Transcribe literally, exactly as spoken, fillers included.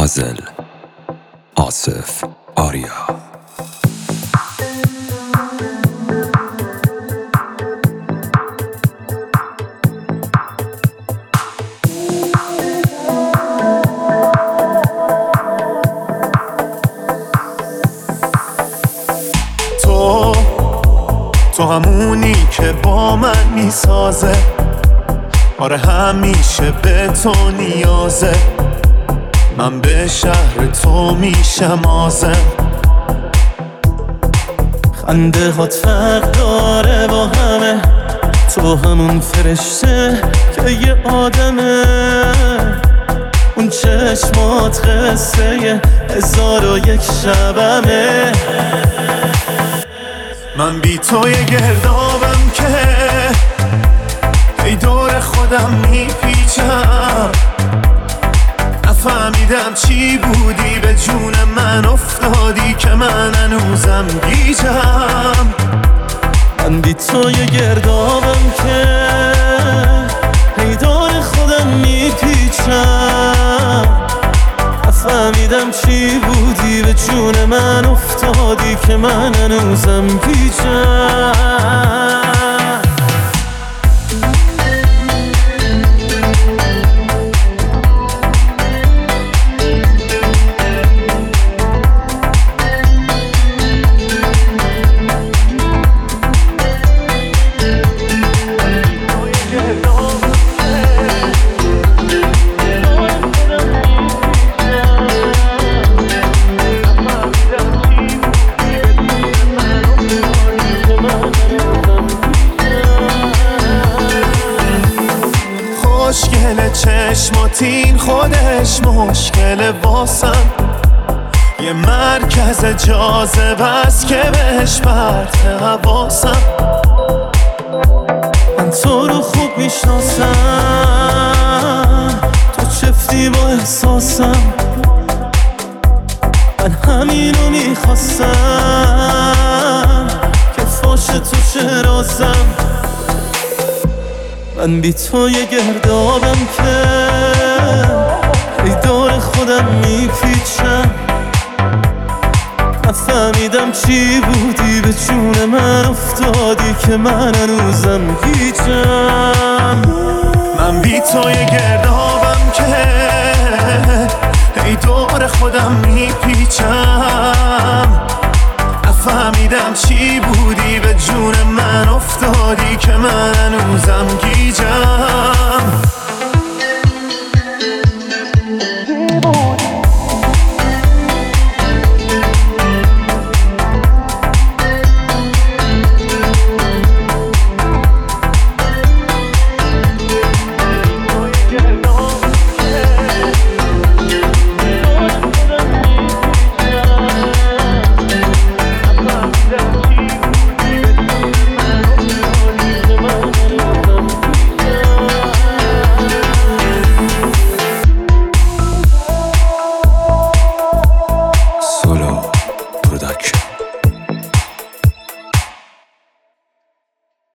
پازل آصف آریا. تو تو همونی که با من میسازه، آره همیشه به تو نیازه. من به شهر تو میشم آزم. خنده هات فرق داره با همه، تو همون فرشته که یه آدمه. اون چشمات قصه هزار و یک شبمه. من بی تو یه گردابم که ای دور خودم میپیچم. نفهمیدم چی بودی به جون من افتادی که من هنوزم گیجم. من بی تو یه گردابم که ای دور خودم میپیچم. نفهمیدم چی بودی به جون من افتادی که من هنوزم گیجم. مشکل چشماتین خودش مشکل واسم. یه مرکز جاذبه است که بهش پرت حواسم. من تو رو خوب میشناسم، تو چفتی با احساسم. من همینو میخواستم که فاش تو چه رازم. من بی تو یه گردابم که ای دور خودم میپیچم. نفهمیدم چی بودی به جون من افتادی که من هنوزم گیجم. من بی تو یه گردابم که ای دور خودم